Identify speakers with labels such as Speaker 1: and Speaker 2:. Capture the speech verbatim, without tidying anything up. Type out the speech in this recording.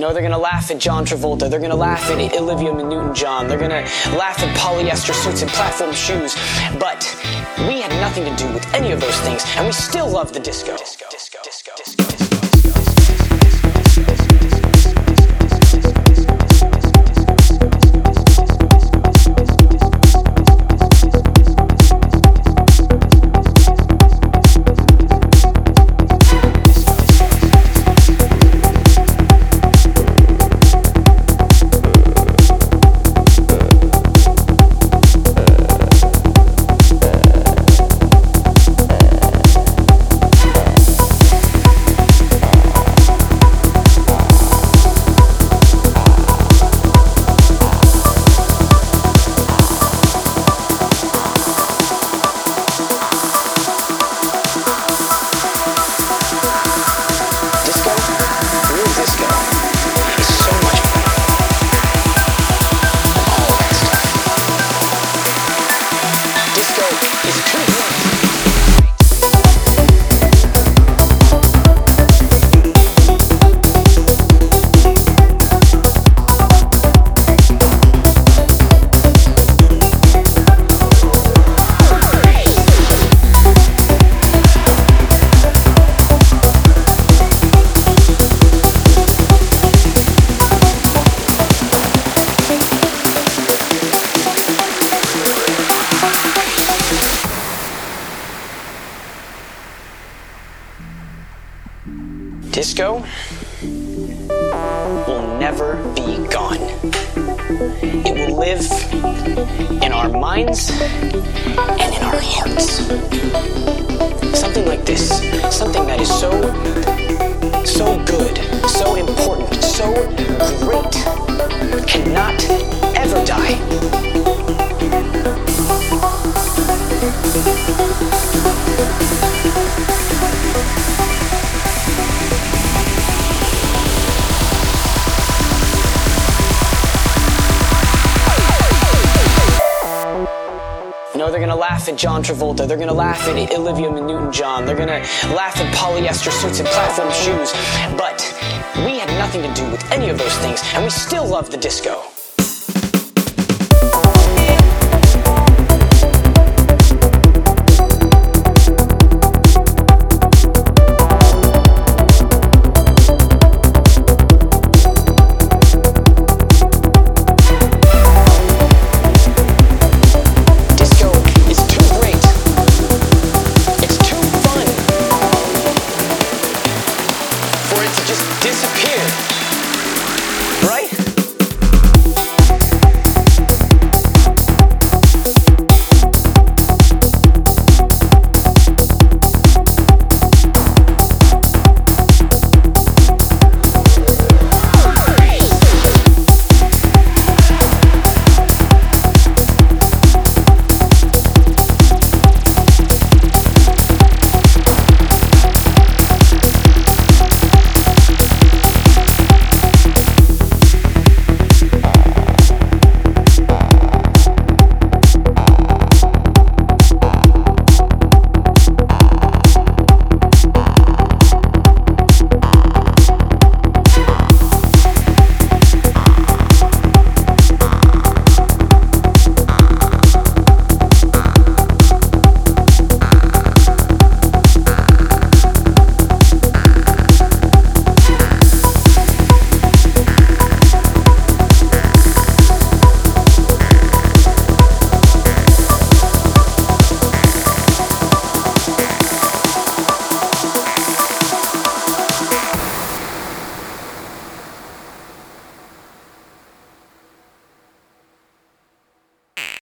Speaker 1: know, they're gonna laugh at John Travolta, they're gonna laugh at Olivia Newton-John, they're gonna laugh at polyester suits and platform shoes, but we had nothing to do with any of those things, and we still love the disco. Disco, disco, disco, disco, disco. Disco will never be gone. It will live in our minds and in our hearts. Something like this, something that is so, so good, so important, so great, cannot ever die. You know, they're gonna laugh at John Travolta, they're gonna laugh at Olivia Newton-John, they're gonna laugh at polyester suits and platform shoes, but we had nothing to do with any of those things, and we still love the disco.